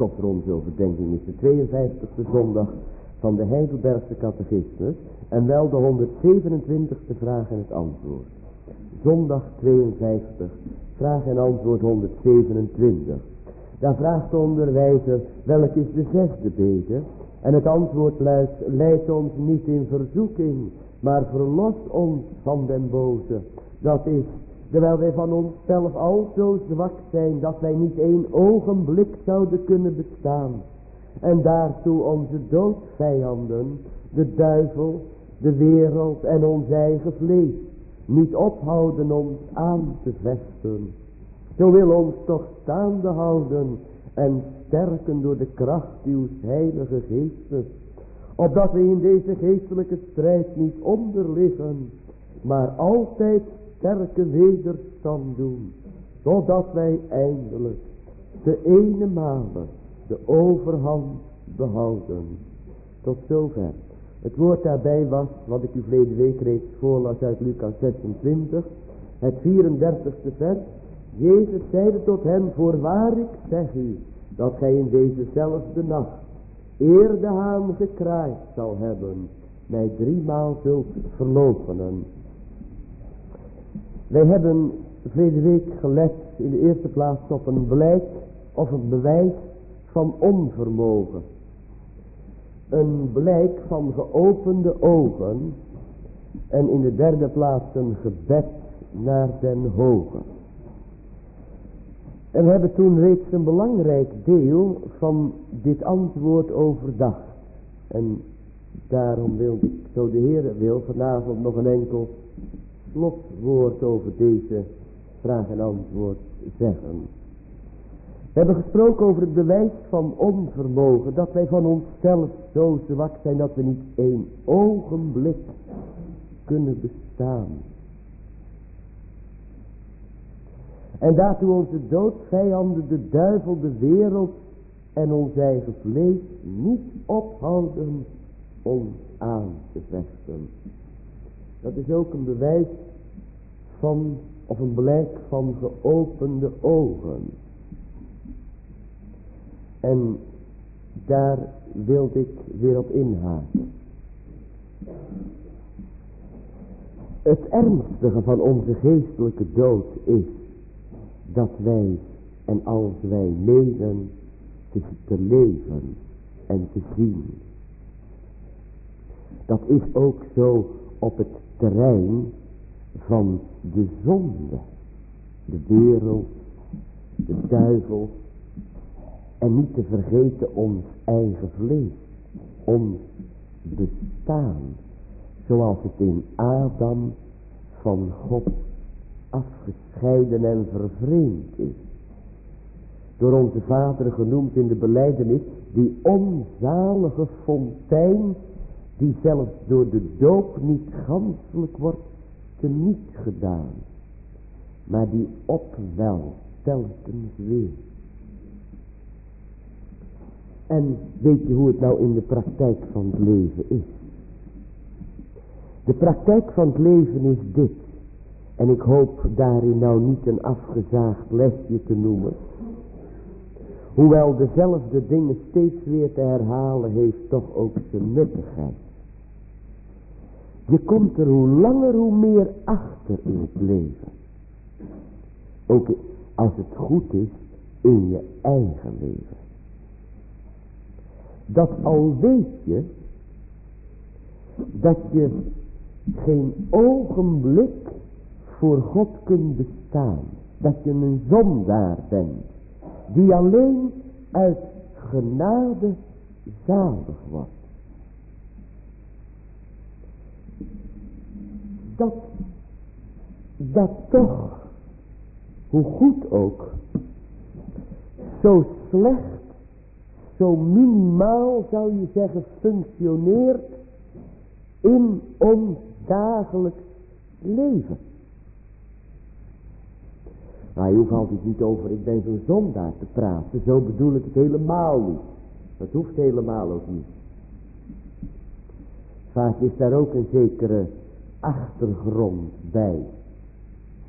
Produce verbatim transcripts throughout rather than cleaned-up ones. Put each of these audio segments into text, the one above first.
stof voor onze overdenking is de tweeënvijftigste zondag van de Heidelbergse catechismus en wel de honderdzevenentwintigste vraag en het antwoord. Zondag tweeënvijftig, vraag en antwoord honderdzevenentwintig. Daar vraagt de onderwijzer, welk is de zesde bede? En het antwoord luidt, leid ons niet in verzoeking, maar verlos ons van den boze. Dat is, terwijl wij van onszelf al zo zwak zijn, dat wij niet één ogenblik zouden kunnen bestaan. En daartoe onze doodvijanden, de duivel, de wereld en ons eigen vlees, niet ophouden ons aan te vesten. Zo wil ons toch staande houden en sterken door de kracht uw heilige geestes, opdat wij in deze geestelijke strijd niet onderliggen, maar altijd sterke wederstand doen, totdat wij eindelijk de ene male de overhand behouden. Tot zover. Het woord daarbij was, wat ik u verleden week reeds voorlas uit Lucas zesentwintig, het vierendertigste vers. Jezus zeide tot hem, voorwaar ik zeg u, dat gij in dezezelfde nacht, eer de haan gekraaid zal hebben, mij driemaal zult verloochenen. Wij hebben verlede week gelet in de eerste plaats op een blijk of een bewijs van onvermogen. Een blijk van geopende ogen en in de derde plaats een gebed naar den Hoge. En we hebben toen reeds een belangrijk deel van dit antwoord overdacht. En daarom wil ik, zo de Heer wil, vanavond nog een enkel slotwoord over deze vraag en antwoord zeggen. We hebben gesproken over het bewijs van onvermogen, dat wij van onszelf zo zwak zijn dat we niet één ogenblik kunnen bestaan. En daartoe onze doodvijanden, de duivel, de wereld en ons eigen vlees niet ophouden ons aan te vechten. Dat is ook een bewijs van, of een blijk van geopende ogen. En daar wilde ik weer op inhaken. Het ernstige van onze geestelijke dood is dat wij, en als wij menen te, te leven en te zien. Dat is ook zo op het terrein van de zonde, de wereld, de duivel en niet te vergeten ons eigen vlees, ons bestaan, zoals het in Adam van God afgescheiden en vervreemd is. Door onze Vader genoemd in de belijdenis, die onzalige fontein, die zelfs door de doop niet ganselijk wordt teniet gedaan, maar die opwelt telkens weer. En weet je hoe het nou in de praktijk van het leven is? De praktijk van het leven is dit. En ik hoop daarin nou niet een afgezaagd lesje te noemen. Hoewel dezelfde dingen steeds weer te herhalen heeft toch ook zijn nuttigheid. Je komt er hoe langer hoe meer achter in het leven. Ook als het goed is in je eigen leven. Dat al weet je dat je geen ogenblik voor God kunt bestaan. Dat je een zondaar bent. Die alleen uit genade zalig wordt. Dat, dat toch, hoe goed ook, zo slecht, zo minimaal zou je zeggen functioneert in ons dagelijks leven. Nou, je hoeft altijd niet over ik ben zo'n zondaar te praten. Zo bedoel ik het helemaal niet. Dat hoeft helemaal ook niet. Vaak is daar ook een zekere achtergrond bij.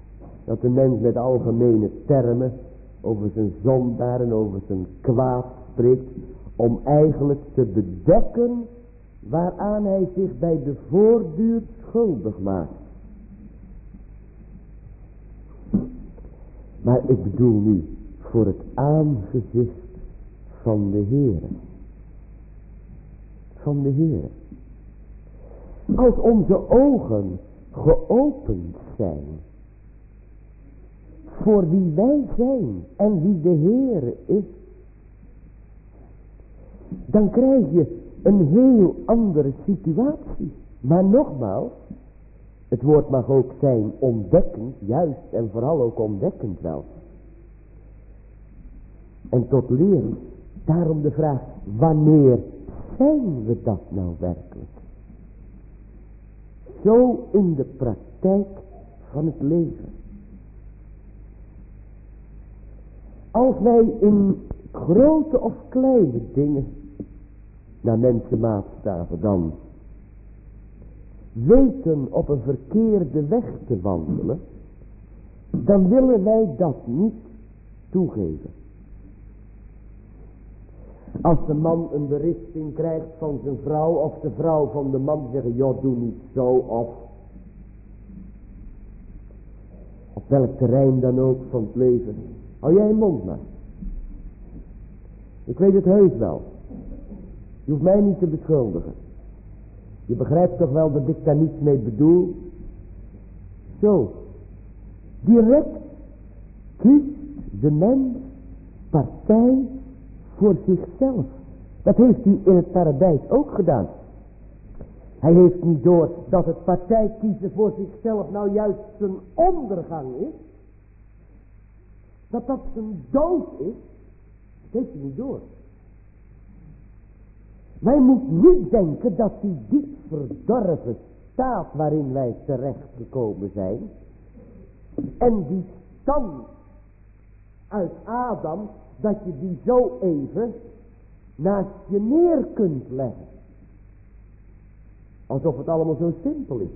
Dat de mens met algemene termen over zijn zondaar en over zijn kwaad spreekt, om eigenlijk te bedekken waaraan hij zich bij de voortduurt schuldig maakt. Maar ik bedoel nu voor het aangezicht van de Heere. Van de Heere. Als onze ogen geopend zijn voor wie wij zijn en wie de Heere is, dan krijg je een heel andere situatie. Maar nogmaals, het woord mag ook zijn ontdekkend, juist en vooral ook ontdekkend wel. En tot leren, daarom de vraag, wanneer zijn we dat nou werkelijk? Zo in de praktijk van het leven. Als wij in grote of kleine dingen naar mensenmaatstaven dan weten op een verkeerde weg te wandelen, dan willen wij dat niet toegeven. Als de man een berichting krijgt van zijn vrouw of de vrouw van de man zeggen, joh, doe niet zo, of op welk terrein dan ook van het leven, hou jij je mond maar. Ik weet het heus wel. Je hoeft mij niet te beschuldigen. Je begrijpt toch wel dat ik daar niets mee bedoel? Zo. Direct kiest de mens partij voor zichzelf. Dat heeft hij in het paradijs ook gedaan. Hij heeft niet door dat het partij kiezen voor zichzelf nou juist zijn ondergang is. Dat dat zijn dood is. Dat heeft hij niet door. Wij moeten niet denken dat die diep verdorven staat waarin wij terechtgekomen zijn, en die stand uit Adam, dat je die zo even naast je neer kunt leggen. Alsof het allemaal zo simpel is.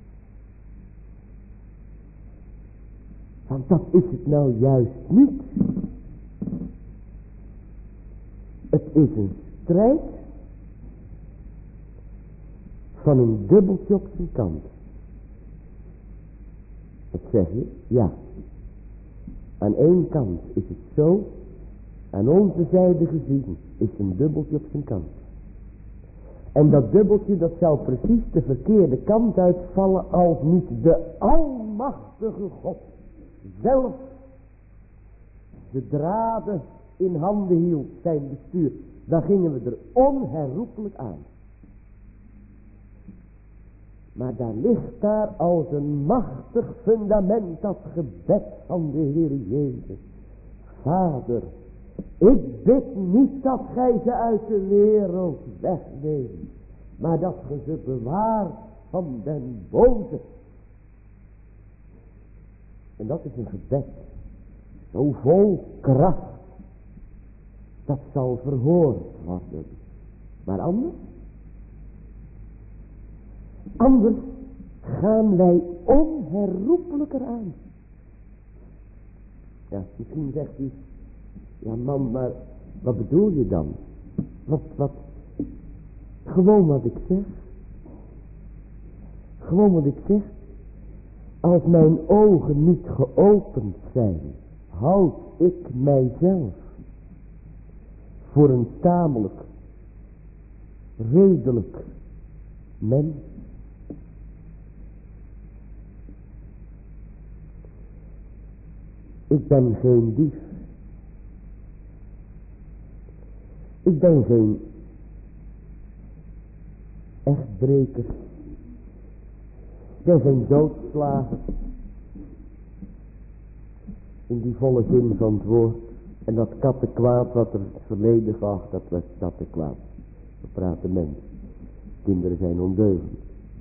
Want dat is het nou juist niet. Het is een strijd van een dubbeltje op zijn kant. Wat zeg je? Ja. Aan één kant is het zo, aan onze zijde gezien is een dubbeltje op zijn kant. En dat dubbeltje, dat zou precies de verkeerde kant uitvallen als niet de almachtige God zelf de draden in handen hield, zijn bestuur. Dan gingen we er onherroepelijk aan. Maar daar ligt daar als een machtig fundament dat gebed van de Heer Jezus. Vader, ik bid niet dat gij ze uit de wereld wegneemt, maar dat ge ze bewaart van den boze. En dat is een gebed zo vol kracht, dat zal verhoord worden. Maar anders? Anders gaan wij onherroepelijker aan. Ja, misschien zegt u, ja man, maar wat bedoel je dan? Wat, wat, gewoon wat ik zeg. Gewoon wat ik zeg. Als mijn ogen niet geopend zijn, houd ik mijzelf voor een tamelijk, redelijk mens. Ik ben geen dief. Ik ben geen echtbreker. Ik ben geen doodslager. In die volle zin van het woord. En dat kattenkwaad wat er het verleden gaf, dat was kattenkwaad. We praten mensen. Kinderen zijn ondeugend.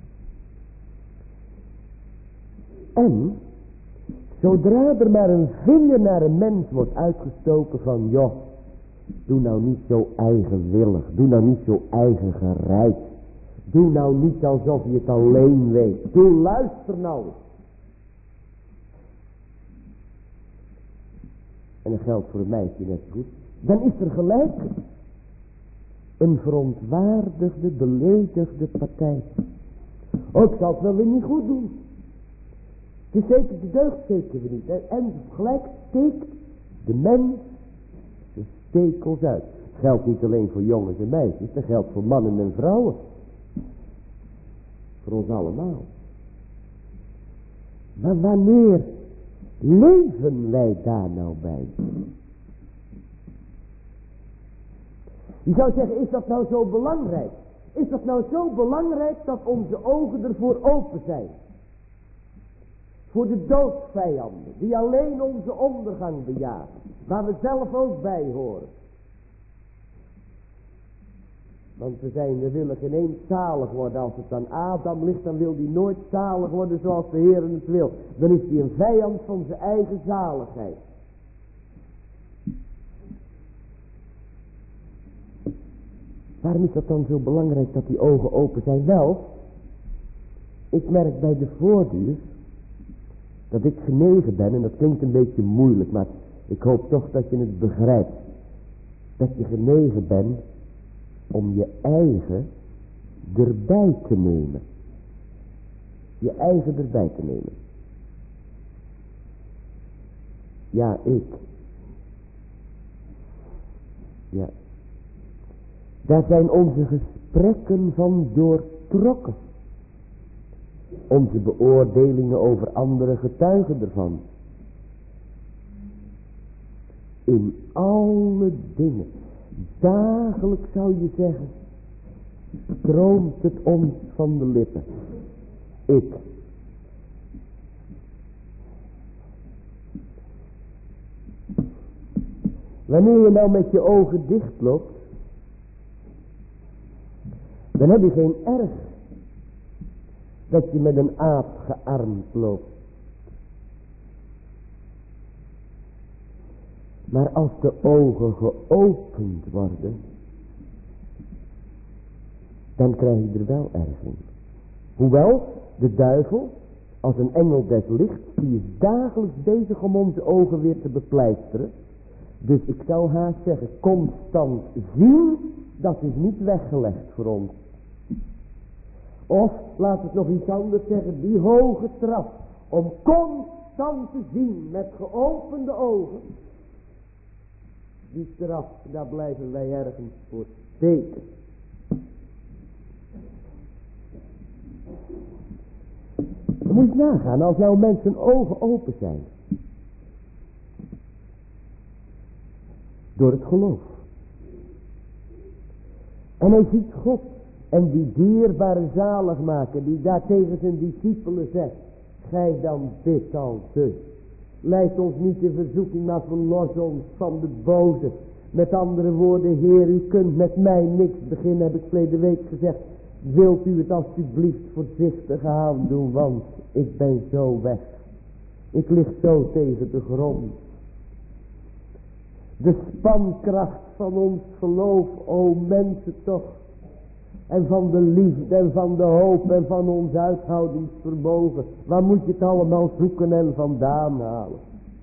En zodra er maar een vinger naar een mens wordt uitgestoken van, joh, doe nou niet zo eigenwillig, doe nou niet zo eigengereid, doe nou niet alsof je het alleen weet, doe luister nou. En dat geldt voor een meisje net goed. dan is er gelijk een verontwaardigde, beledigde partij. Oh, ik zal het wel weer niet goed doen. Het is zeker, de deugd zeker weer niet. En gelijk steekt de mens de stekels uit. Dat geldt niet alleen voor jongens en meisjes, dat geldt voor mannen en vrouwen. Voor ons allemaal. Maar wanneer leven wij daar nou bij? Je zou zeggen, is dat nou zo belangrijk? Is dat nou zo belangrijk dat onze ogen ervoor open zijn? Voor de doodsvijanden, die alleen onze ondergang bejagen. Waar we zelf ook bij horen. Want we zijn, we willen geen eens zalig worden. Als het aan Adam ligt, dan wil hij nooit zalig worden zoals de Heer het wil. Dan is hij een vijand van zijn eigen zaligheid. Waarom is dat dan zo belangrijk dat die ogen open zijn? Wel, ik merk bij de voorduur dat ik genegen ben, en dat klinkt een beetje moeilijk, maar ik hoop toch dat je het begrijpt. Dat je genegen bent om je eigen erbij te nemen. Je eigen erbij te nemen. Ja, ik. Ja. Daar zijn onze gesprekken van doortrokken. Onze beoordelingen over andere getuigen ervan. In alle dingen, dagelijks zou je zeggen, stroomt het ons van de lippen. Ik. Wanneer je nou met je ogen dicht loopt, dan heb je geen erg dat je met een aap gearmd loopt. Maar als de ogen geopend worden, dan krijg je er wel erg in. Hoewel de duivel, als een engel des lichts, die is dagelijks bezig om onze ogen weer te bepleisteren. Dus ik zou haast zeggen, constant zien, dat is niet weggelegd voor ons. Of, laat het nog iets anders zeggen, die hoge straf, om constant te zien met geopende ogen, die straf, daar blijven wij ergens voor steken. Je moet nagaan, als nou mensen ogen open zijn. Door het geloof. En hij ziet God. En die dierbare zaligmaker die daar tegen zijn discipelen zegt. Gij dan bidt al dus. Leid ons niet in verzoeking, maar verlos ons van de boze. Met andere woorden, Heer, u kunt met mij niks beginnen, heb ik verleden week gezegd. Wilt u het alsjeblieft voorzichtig aandoen, want ik ben zo weg. Ik lig zo tegen de grond. De spankracht van ons geloof, o mensen toch. En van de liefde en van de hoop en van ons uithoudingsvermogen. Waar moet je het allemaal zoeken en vandaan halen?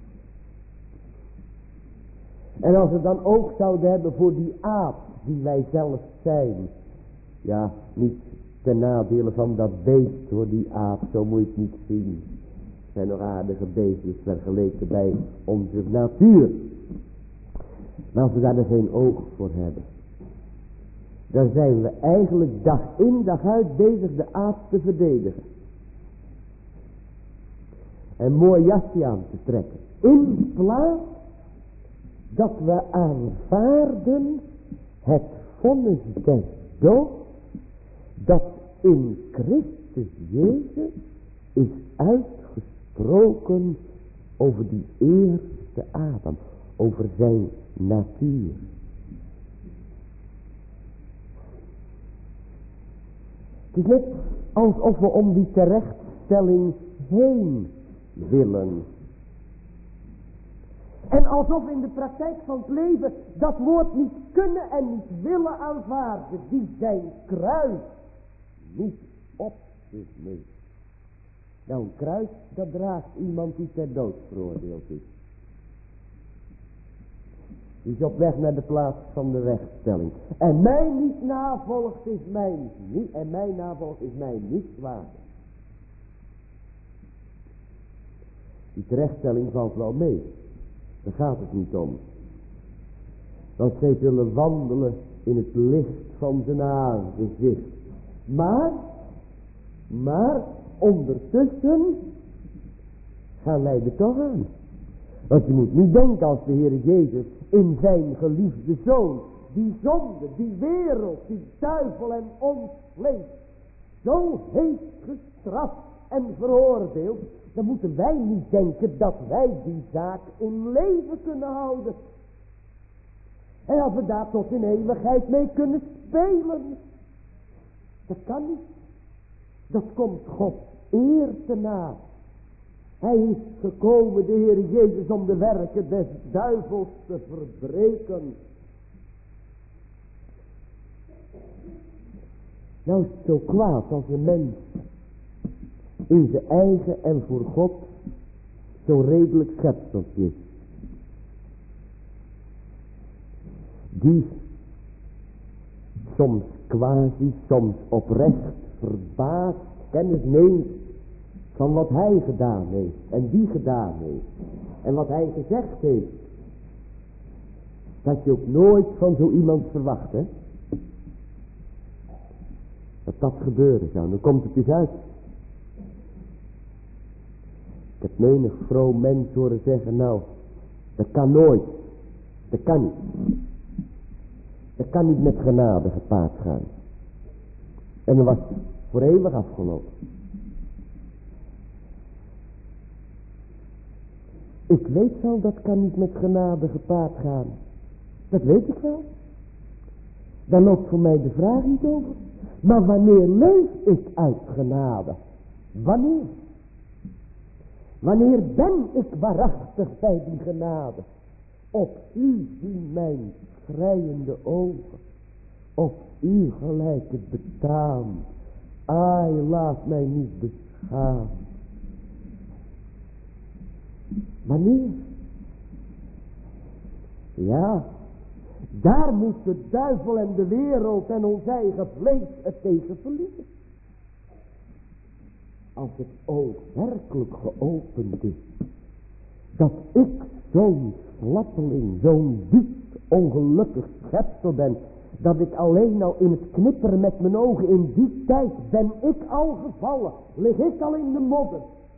En als we dan ook zouden hebben voor die aap die wij zelf zijn. Ja, niet ten nadele van dat beest hoor, die aap, zo moet je het niet zien. Het zijn nog aardige beestjes vergeleken bij onze natuur. Maar als we daar er geen oog voor hebben, dan zijn we eigenlijk dag in dag uit bezig de aap te verdedigen. En mooi jasje aan te trekken. In plaats dat we aanvaarden het vonnis des doods dat in Christus Jezus is uitgesproken over die eerste Adam, over zijn natuur. Het is net alsof we om die terechtstelling heen willen. En alsof in de praktijk van het leven dat woord niet kunnen en niet willen aanvaarden. Die zijn kruis niet op zich neemt. Nou, een kruis, dat draagt iemand die ter dood veroordeeld is. Die is op weg naar de plaats van de rechtstelling. En mij niet navolgt is mij niet. En mij navolgt is mij niet zwaar. Die terechtstelling valt wel mee. Daar gaat het niet om. Want zij zullen wandelen in het licht van zijn aangezicht. Maar, maar ondertussen gaan wij er toch aan. Want je moet niet denken als de Heer Jezus in zijn geliefde Zoon die zonde, die wereld, die duivel en ons vlees zo heeft gestraft en veroordeeld. Dan moeten wij niet denken dat wij die zaak in leven kunnen houden. En als we daar tot in eeuwigheid mee kunnen spelen. Dat kan niet. Dat komt God eer te na. Hij is gekomen, de Heer Jezus, om de werken des duivels te verbreken. Nou is het zo kwaad als een mens in zijn eigen en voor God zo redelijk schepseltje is. Die soms quasi, soms oprecht verbaasd kennis neemt van wat hij gedaan heeft en die gedaan heeft en wat hij gezegd heeft. Dat je ook nooit van zo iemand verwacht, hè? Dat dat gebeuren zou. Dan komt het dus uit. Ik heb menig vroom mens horen zeggen, nou, dat kan nooit. Dat kan niet. Dat kan niet met genade gepaard gaan. En dan was het voor eeuwig afgelopen. Ik weet wel, dat kan niet met genade gepaard gaan. Dat weet ik wel. Daar loopt voor mij de vraag niet over. Maar wanneer leef ik uit genade? Wanneer? Wanneer ben ik waarachtig bij die genade? Op u zien mijn schreiende ogen. Op u gelijk het betaamt. Ai, laat mij niet beschamen. Wanneer? Ja, daar moet de duivel en de wereld en ons eigen vlees het tegen verliezen. Als het oog werkelijk geopend is, dat ik zo'n slappeling, zo'n diep ongelukkig schepsel ben, dat ik alleen nou in het knipperen met mijn ogen, in die tijd ben ik al gevallen, lig ik al in de modder.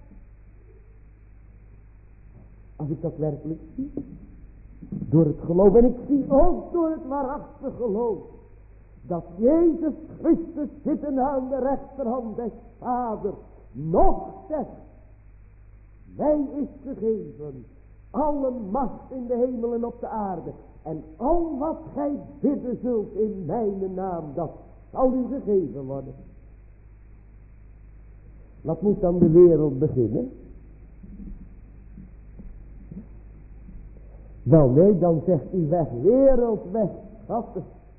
Als ik dat werkelijk zie, door het geloof, en ik zie ook door het waarachtig geloof, dat Jezus Christus zitten aan de rechterhand des Vaders, nog zegt, mij is gegeven alle macht in de hemel en op de aarde, en al wat gij bidden zult in mijn naam, dat zal u gegeven worden. Wat moet dan de wereld beginnen? Wel nee, dan zegt hij weg, wereld weg, schatten.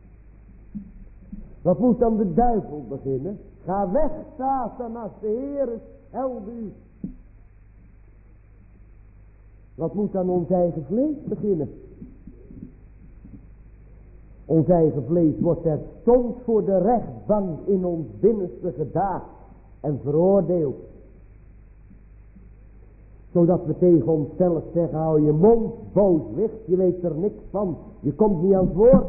Wat moet dan de duivel beginnen? Ga weg, Satan, als de Heer schelde u. Wat moet dan ons eigen vlees beginnen? Ons eigen vlees wordt terstond voor de rechtbank in ons binnenste gedaagd en veroordeeld. Zodat we tegen onszelf zeggen, hou je mond, booswicht, je weet er niks van, je komt niet aan het woord.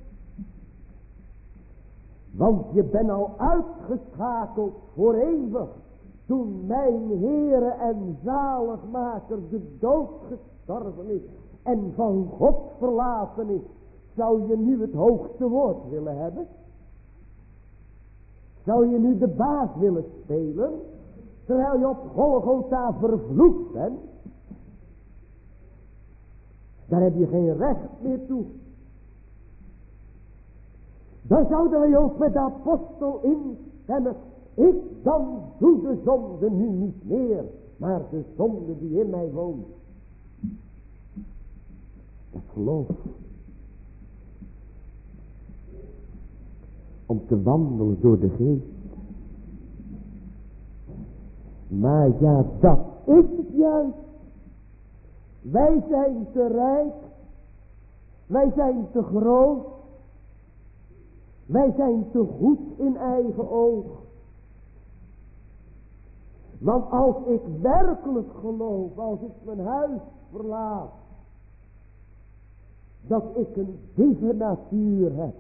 Want je bent al uitgeschakeld voor eeuwig. Toen mijn Heere en zaligmaker de dood gestorven is en van God verlaten is, zou je nu het hoogste woord willen hebben? Zou je nu de baas willen spelen, terwijl je op Golgotha vervloekt bent? Daar heb je geen recht meer toe. Dan zouden wij ook met de apostel instemmen. Ik dan doe de zonde nu niet meer, maar de zonde die in mij woont. Dat geloof. Om te wandelen door de geest. Maar ja, dat is het juist. Wij zijn te rijk. Wij zijn te groot. Wij zijn te goed in eigen oog. Want als ik werkelijk geloof, als ik mijn huis verlaat, dat ik een dieve natuur heb.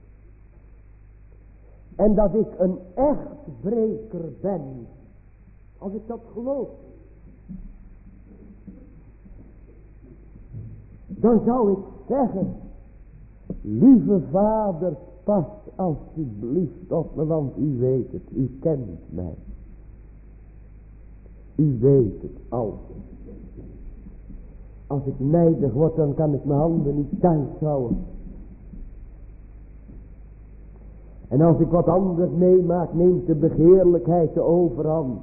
En dat ik een echt breker ben. Als ik dat geloof. Dan zou ik zeggen, lieve vader, pas alsjeblieft op me, want u weet het, u kent mij. U weet het altijd. Als ik nijdig word, dan kan ik mijn handen niet thuis houden. En als ik wat anders meemaak, neemt de begeerlijkheid de overhand.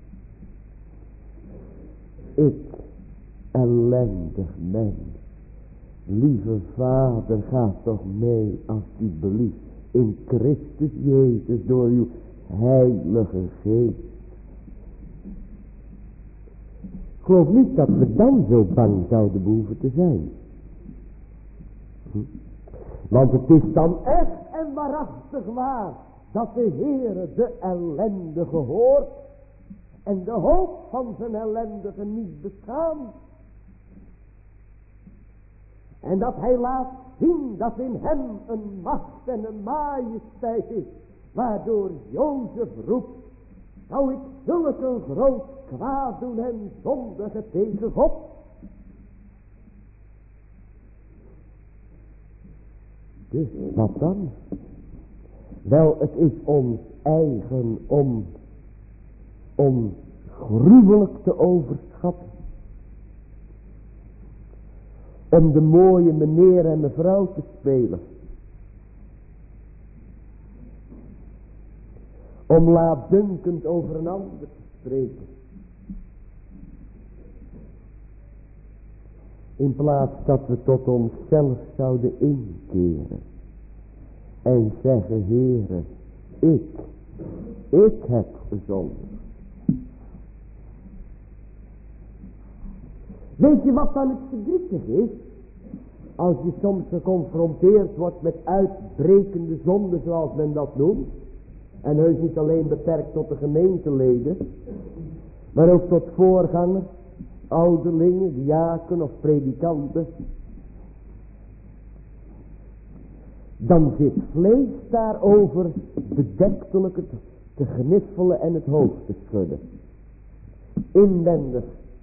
Ik, ellendig mens, lieve vader, ga toch mee alsjeblieft in Christus Jezus door uw heilige geest. Ik geloof niet dat we dan zo bang zouden behoeven te zijn. Hm? Want het is dan echt en waarachtig waar dat de Heere de ellendige hoort en de hoop van zijn ellendige niet beschaamt. En dat hij laat zien dat in hem een macht en een majesteit is, waardoor Jozef roept, zou ik zulk een groot kwaad doen en zondigen tegen God? Dus wat dan? Wel, het is ons eigen om, om gruwelijk te overschatten. Om de mooie meneer en mevrouw te spelen. Om laatdunkend over een ander te spreken. In plaats dat we tot onszelf zouden inkeren. En zeggen, Heere, ik, ik heb gezondigd. Weet je wat dan het verdrietig is? Als je soms geconfronteerd wordt met uitbrekende zonden, zoals men dat noemt. En heus niet alleen beperkt tot de gemeenteleden, maar ook tot voorgangers, ouderlingen, diaken of predikanten. Dan zit vlees daarover bedektelijk te, te gniffelen en het hoofd te schudden. Inwendig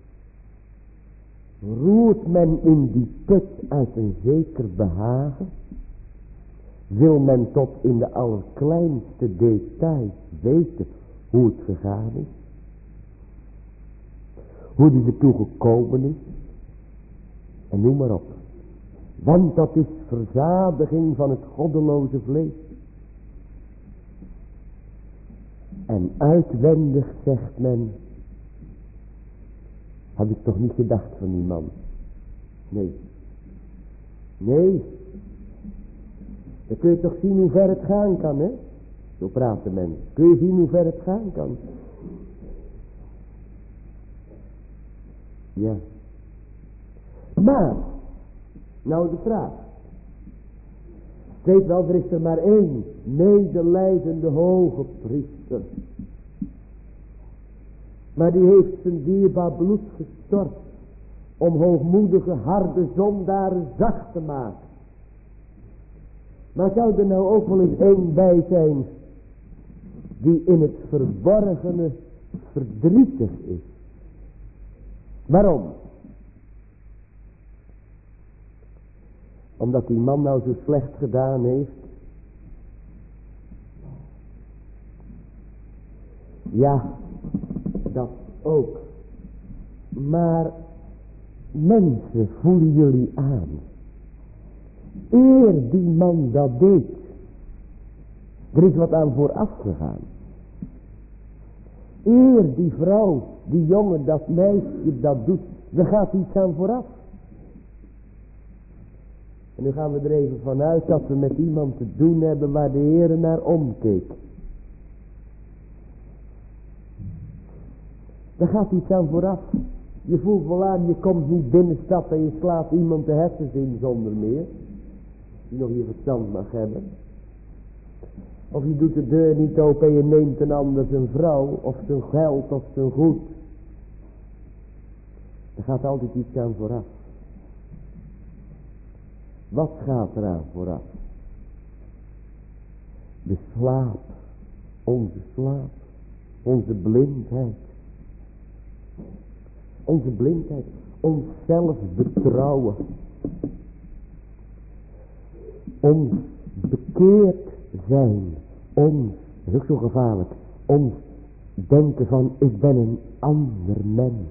roert men in die put uit een zeker behagen. Wil men tot in de allerkleinste details weten hoe het gegaan is. Hoe die ertoe gekomen is. En noem maar op. Want dat is verzadiging van het goddeloze vlees. En uitwendig zegt men, had ik toch niet gedacht van die man. Nee. Nee. Dan kun je toch zien hoe ver het gaan kan, hè? Zo praten mensen. Kun je zien hoe ver het gaan kan? Ja. Maar, nou de vraag. Weet wel, er is er maar één medelijdende hoge priester. Maar die heeft zijn dierbaar bloed gestort om hoogmoedige, harde zondaren zacht te maken. Maar zou er nou ook wel eens één bij zijn die in het verborgene verdrietig is? Waarom? Omdat die man nou zo slecht gedaan heeft? Ja, dat ook. Maar mensen, voelen jullie aan. Eer die man dat deed, er is wat aan vooraf gegaan. Eer die vrouw, die jongen, dat meisje dat doet, er gaat iets aan vooraf. En nu gaan we er even vanuit dat we met iemand te doen hebben waar de Heer naar omkeek. Er gaat iets aan vooraf. Je voelt wel aan, je komt niet binnenstappen en je slaat iemand de hersens in zonder meer. die nog je verstand mag hebben. Of je doet de deur niet open en je neemt een ander zijn vrouw, of zijn geld, of zijn goed. Er gaat altijd iets aan vooraf. Wat gaat er aan vooraf? De slaap, onze slaap, onze blindheid. Onze blindheid, ons zelfbetrouwen. Ons bekeerd zijn, ons, dat is ook zo gevaarlijk, ons denken van ik ben een ander mens.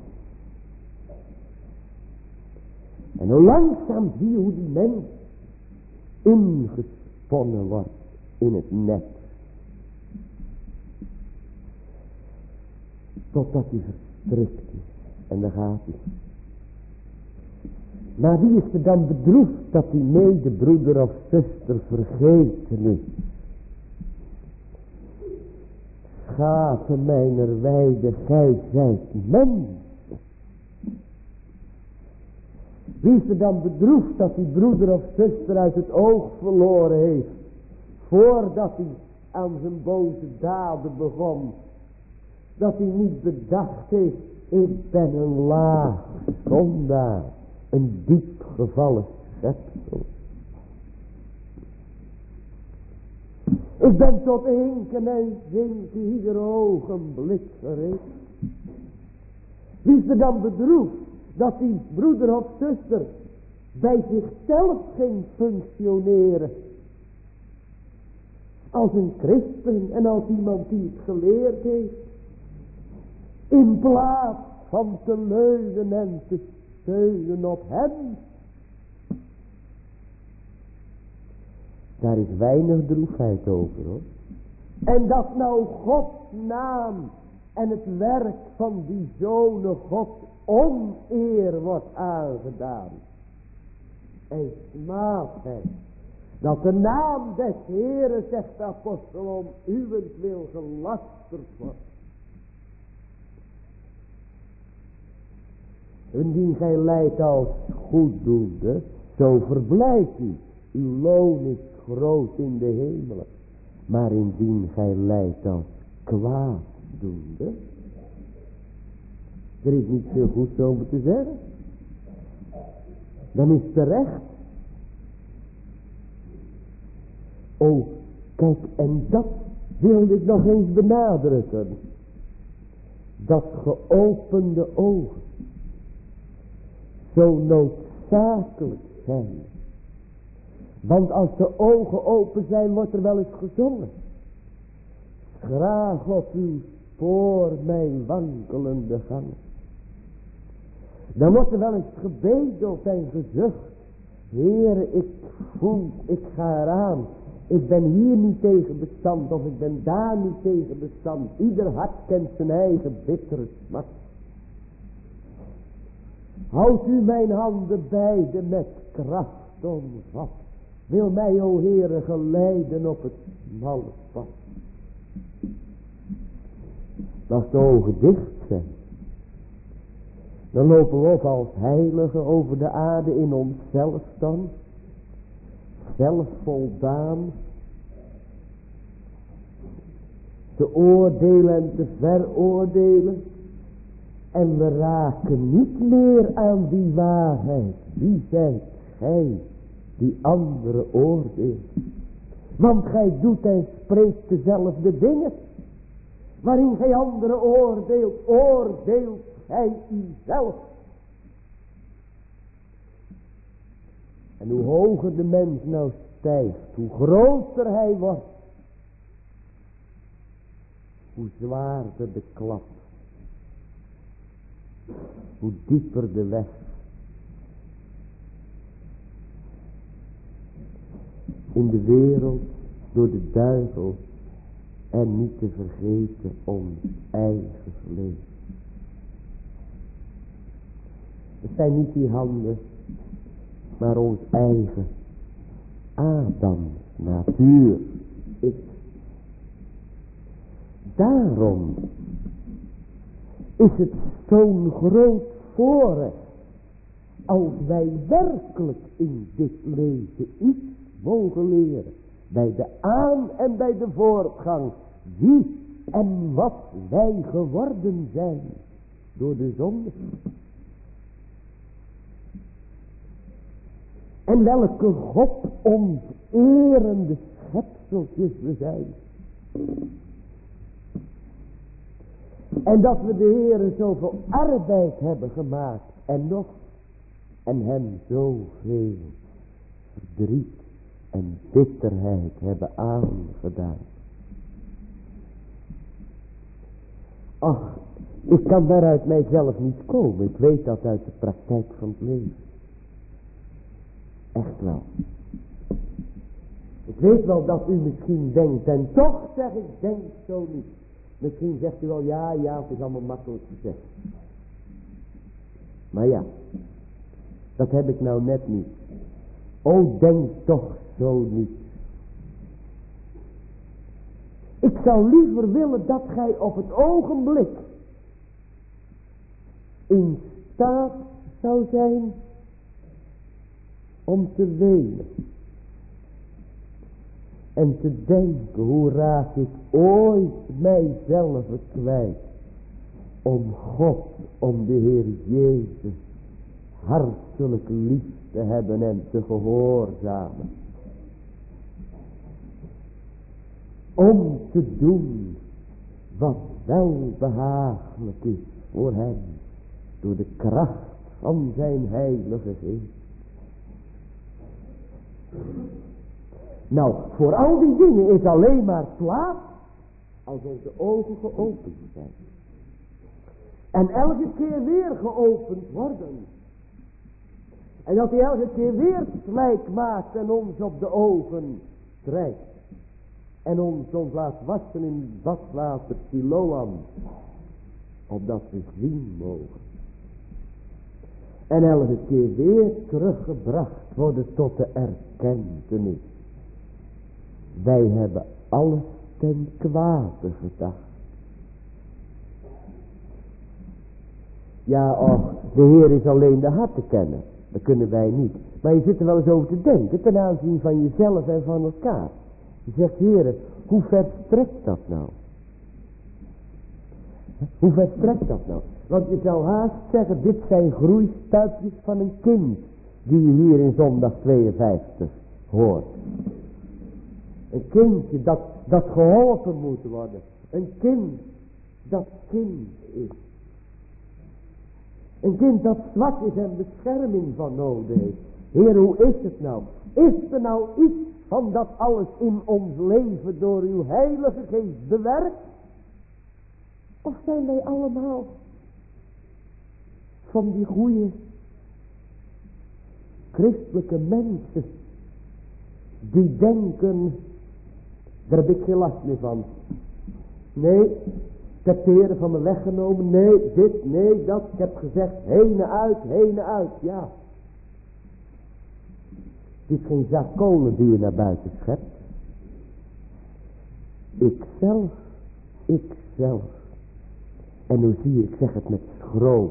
En hoe langzaam zie je hoe die mens ingesponnen wordt in het net. Totdat hij verstrikt is. En daar gaat hij. Maar wie is er dan bedroefd dat die medebroeder of zuster vergeten is? Schapen mijner weide, gij zijt mens. Wie is er dan bedroefd dat die broeder of zuster uit het oog verloren heeft, voordat hij aan zijn boze daden begon, dat hij niet bedacht heeft, ik ben een laag zondaar, een diep gevallen schepsel. Ik ben tot hinken en zinken ieder ogenblik gereed. Wie is er dan bedroefd dat die broeder of zuster bij zichzelf ging functioneren als een christen en als iemand die het geleerd heeft, in plaats van te leunen en te steunen op hem? Daar is weinig droefheid over, hoor. En dat nou Gods naam en het werk van die zonen God oneer wordt aangedaan. En smaadt hij dat de naam des Heeren, zegt de apostel, om uwentwil gelasterd wordt. Indien gij lijdt als goeddoende, zo verblijft u. Uw loon is groot in de hemelen. Maar indien gij lijdt als kwaaddoende, er is niet veel goeds over te zeggen. Dan is het terecht. Oh, kijk, en dat wilde ik nog eens benadrukken. Dat geopende ogen zo noodzakelijk zijn. Want als de ogen open zijn, wordt er wel eens gezongen. Graag op uw spoor mijn wankelende gang. Dan wordt er wel eens gebedeld en gezucht. Heere, ik voel, ik ga eraan. Ik ben hier niet tegen bestand, of ik ben daar niet tegen bestand. Ieder hart kent zijn eigen bittere smaak. Houd u mijn handen beide met kracht omvat. Wil mij, o Heere, geleiden op het smalle pad. Als de ogen dicht zijn, dan lopen we op als heiligen over de aarde in onszelf dan. Zelfvoldaan. Te oordelen en te veroordelen. En we raken niet meer aan die waarheid. Wie zijt gij die andere oordeelt? Want gij doet en spreekt dezelfde dingen. Waarin gij andere oordeelt, oordeelt gij uzelf. En hoe hoger de mens nou stijgt, hoe groter hij wordt, hoe zwaarder de klap, hoe dieper de weg. In de wereld door de duivel en niet te vergeten ons eigen vlees. Het zijn niet die handen, maar ons eigen Adam, natuur, ik. Daarom is het zo'n groot voorrecht als wij werkelijk in dit leven iets mogen leren, bij de aan- en bij de voortgang, wie en wat wij geworden zijn door de zonde. En welke God onterende schepseltjes we zijn. En dat we de Heere zoveel arbeid hebben gemaakt. En nog. En hem zoveel verdriet en bitterheid hebben aangedaan. Ach, ik kan daar uit mijzelf niet komen. Ik weet dat uit de praktijk van het leven. Echt wel. Ik weet wel dat u misschien denkt, en toch zeg ik, denk zo niet. Misschien zegt u wel, ja, ja, het is allemaal makkelijk gezegd. Maar ja, dat heb ik nou net niet. O, denk toch zo niet. Ik zou liever willen dat gij op het ogenblik in staat zou zijn om te wenen. En te denken, hoe raak ik ooit mijzelf kwijt. Om God, om de Heer Jezus hartelijk lief te hebben en te gehoorzamen. Om te doen wat welbehaaglijk is voor hem. Door de kracht van zijn heilige geest. Nou, voor al die dingen is alleen maar plaats als onze ogen geopend zijn. En elke keer weer geopend worden. En dat hij elke keer weer slijk maakt en ons op de ogen trekt. En ons ons laat wassen in het badwater Siloam. Opdat we zien mogen. En elke keer weer teruggebracht worden tot de erkentenis. Wij hebben alles ten kwade gedacht. Ja, och, de Heer is alleen de hart te kennen. Dat kunnen wij niet. Maar je zit er wel eens over te denken ten aanzien van jezelf en van elkaar. Je zegt, Heer, hoe ver strekt dat nou? Hoe ver strekt dat nou? Want je zou haast zeggen, dit zijn groeistuipjes van een kind. Die je hier in zondag tweeënvijftig hoort. Een kindje dat, dat geholpen moet worden. Een kind dat kind is. Een kind dat zwak is en bescherming van nodig heeft. Heer, hoe is het nou? Is er nou iets van dat alles in ons leven door uw heilige geest bewerkt? Of zijn wij allemaal van die goede christelijke mensen die denken, daar heb ik geen last meer van. Nee, ik heb de Heer van me weggenomen. Nee, dit, nee, dat. Ik heb gezegd, heen en uit, heen en uit. Ja. Het is geen zak kolen die je naar buiten schept. Ikzelf, ikzelf. En hoe zie je, ik zeg het met schroom.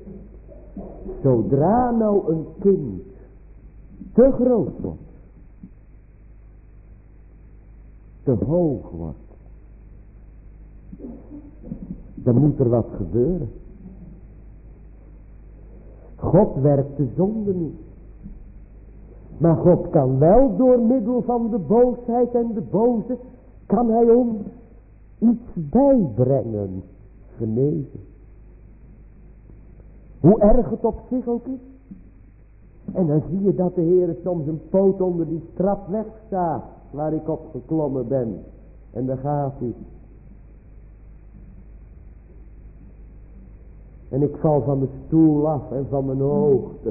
Zodra nou een kind te groot wordt. Te hoog wordt. Dan moet er wat gebeuren. God werkt de zonde niet. Maar God kan wel door middel van de boosheid en de boze, kan hij ons iets bijbrengen, genezen. Hoe erg het op zich ook is. En dan zie je dat de Heer soms een poot onder die trap wegstaat, waar ik op geklommen ben. En daar gaat hij. En ik val van mijn stoel af en van mijn hoogte.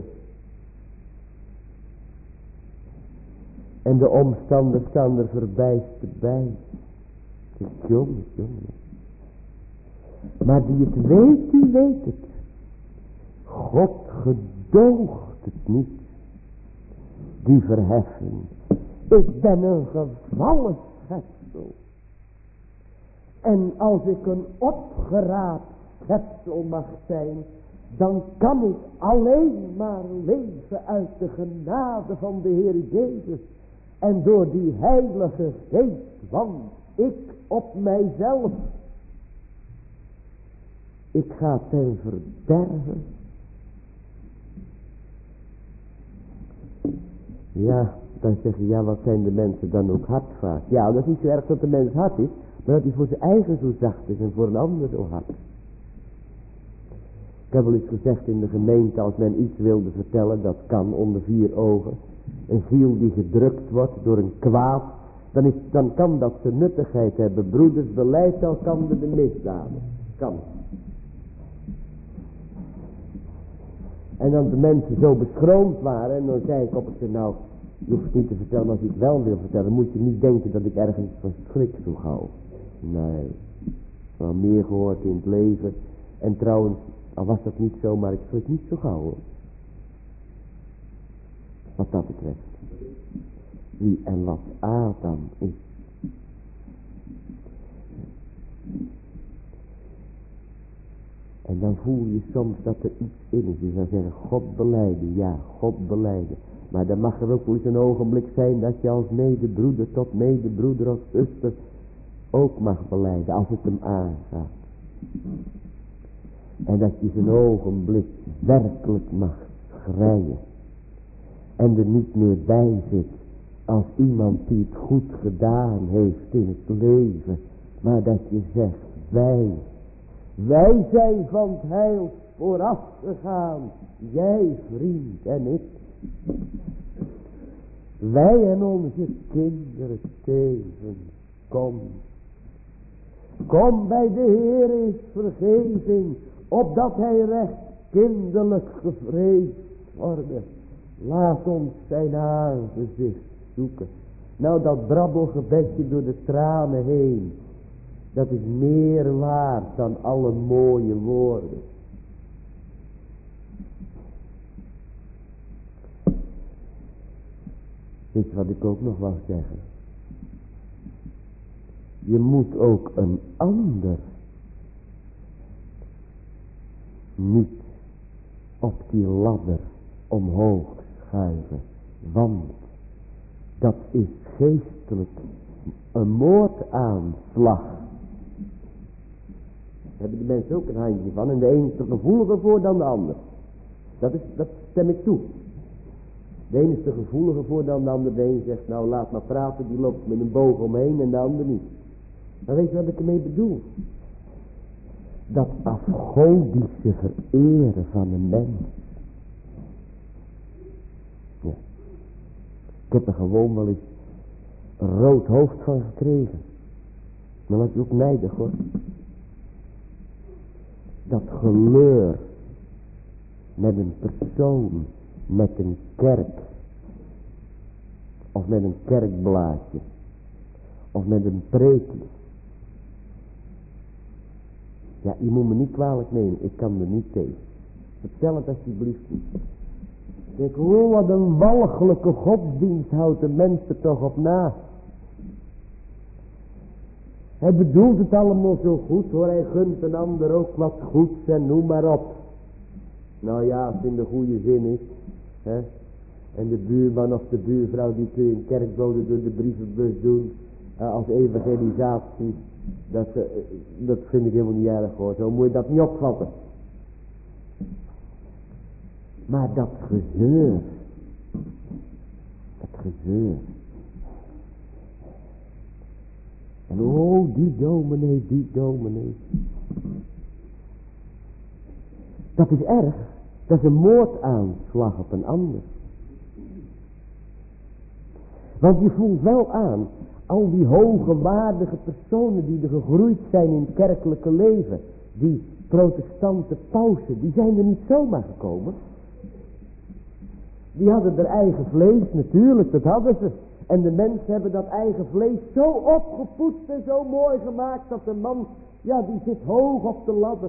En de omstanders staan er verbijsterd bij. Ik zeg, jongen, jongen. Maar die het weet, die weet het. God gedoogt het niet. Die verheffing. Ik ben een gevallen schepsel. En als ik een opgeraapt schepsel mag zijn, dan kan ik alleen maar leven uit de genade van de Heer Jezus. En door die heilige geest, want ik op mijzelf. Ik ga ten verderven. Ja, dan zeg je, ja, wat zijn de mensen dan ook hard vaak? Ja, dat is niet zo erg dat de mens hard is, maar dat hij voor zijn eigen zo zacht is en voor een ander zo hard. Ik heb wel eens gezegd in de gemeente, als men iets wilde vertellen, dat kan onder vier ogen. Een ziel die gedrukt wordt door een kwaad, dan, is, dan kan dat zijn nuttigheid hebben. Broeders, beleid elkander de misdaden. Kan. En dan de mensen zo beschroomd waren, en dan zei ik op het nou, je hoeft het niet te vertellen, maar als ik het wel wil vertellen, moet je niet denken dat ik ergens van schrik toe hou. Nee, wel meer gehoord in het leven. En trouwens, al was dat niet zo, maar ik schrik niet zo gauw hoor. Wat dat betreft. Wie en wat Adam is. En dan voel je soms dat er iets in is. Je zou zeggen, God belijden. Ja, God belijden. Maar dan mag er ook wel eens een ogenblik zijn dat je als medebroeder tot medebroeder of zuster ook mag belijden. Als het hem aangaat. En dat je zijn ogenblik werkelijk mag schreien. En er niet meer bij zit als iemand die het goed gedaan heeft in het leven. Maar dat je zegt, wij, wij zijn van het heil vooraf gegaan. Jij vriend en ik. Wij en onze kinderen tegen. Kom. Kom bij de Heer is vergeving. Opdat hij recht kinderlijk gevreesd worden. Laat ons zijn aangezicht zoeken. Nou, dat brabbelgebedje door de tranen heen. Dat is meer waard dan alle mooie woorden. Weet je wat ik ook nog wou zeggen? Je moet ook een ander niet op die ladder omhoog schuiven. Want dat is geestelijk een moordaanslag. Daar hebben de mensen ook een handje van. En de een is er gevoeliger voor dan de ander. Dat, is, dat stem ik toe. De een is er gevoeliger voor dan de ander. De een zegt, nou laat maar praten, die loopt met een boog omheen en de ander niet. Maar weet je wat ik ermee bedoel? Dat afgodische vereren van een mens. Ja. Ik heb er gewoon wel eens een rood hoofd van gekregen. Maar dat is ook nijdig hoor. Dat geleur met een persoon, met een kerk, of met een kerkblaadje, of met een preekje. Ja, je moet me niet kwalijk nemen, ik kan er niet tegen. Vertel het alsjeblieft niet. Kijk, oh, wat een walgelijke godsdienst houdt de mens er toch op na. Hij bedoelt het allemaal zo goed hoor, hij gunt een ander ook wat goeds en noem maar op. Nou ja, als het in de goede zin is, hè. En de buurman of de buurvrouw die kun je een kerkbode door de brievenbus doen, uh, als evangelisatie, dat, uh, dat vind ik helemaal niet erg hoor, zo moet je dat niet opvatten. Maar dat gezeur, dat gezeur. En oh, die dominee, die dominee. Dat is erg. Dat is een moordaanslag op een ander. Want je voelt wel aan, al die hoge waardige personen die er gegroeid zijn in het kerkelijke leven. Die protestante pausen, die zijn er niet zomaar gekomen. Die hadden er eigen vlees, natuurlijk, dat hadden ze. En de mensen hebben dat eigen vlees zo opgepoetst en zo mooi gemaakt dat de man, ja, die zit hoog op de ladder.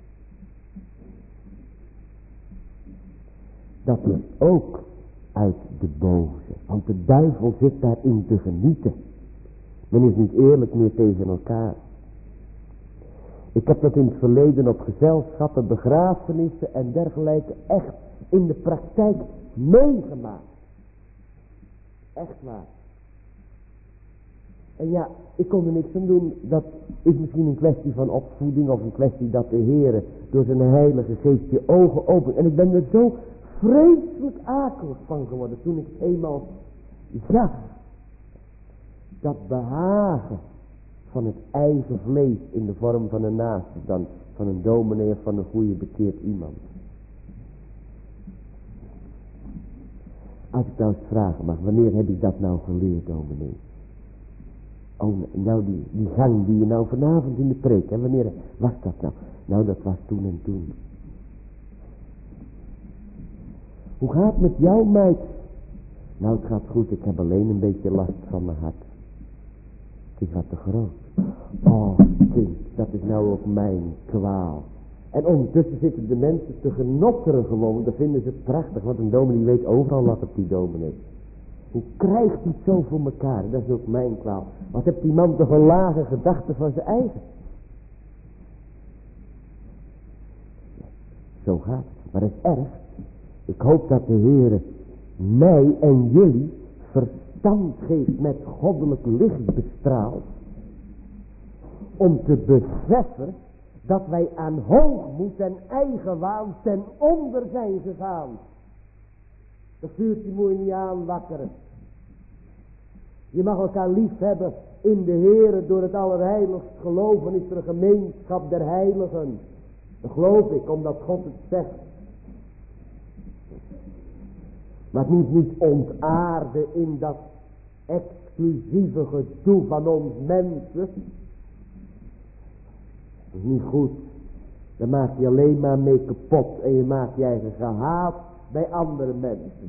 Dat is ook uit de boze. Want de duivel zit daarin te genieten. Men is niet eerlijk meer tegen elkaar. Ik heb dat in het verleden op gezelschappen, begrafenissen en dergelijke echt in de praktijk meegemaakt. Echt waar. En ja, ik kon er niks aan doen. Dat is misschien een kwestie van opvoeding of een kwestie dat de Heere door zijn heilige geest je ogen opent. En ik ben er zo vreselijk akelig van geworden toen ik het eenmaal zag. Dat behagen van het eigen vlees in de vorm van een naaste dan van een dominee of van een goede bekeerd iemand. Als ik nou eens vragen mag, wanneer heb ik dat nou geleerd, dominee? Oh, nou die, die gang die je nou vanavond in de preek, hè, wanneer was dat nou? Nou, dat was toen en toen. Hoe gaat het met jou, meid? Nou, het gaat goed, ik heb alleen een beetje last van mijn hart. Het is wat te groot. Oh, kind, dat is nou ook mijn kwaal. En ondertussen zitten de mensen te genotteren gewoon, dan vinden ze het prachtig, want een dominee weet overal wat op die dominee. Hoe krijgt hij het zo voor elkaar? Dat is ook mijn kwaal. Wat heeft die man toch een lage gedachte van zijn eigen? Zo gaat het. Maar dat is erg. Ik hoop dat de Heere mij en jullie verstand geeft met goddelijk licht bestraald. Om te beseffen dat wij aan hoogmoed en eigenwaan ten onder zijn gegaan. Dat vuurtje moet je niet aanwakkeren. Je mag elkaar lief hebben in de Heere door het allerheiligst geloven is er een gemeenschap der heiligen. Dat geloof ik, omdat God het zegt. Maar het moet niet ontaarden in dat exclusieve gedoe van ons mensen. Dat is niet goed. Daar maak je alleen maar mee kapot en je maakt je eigen gehaat bij andere mensen.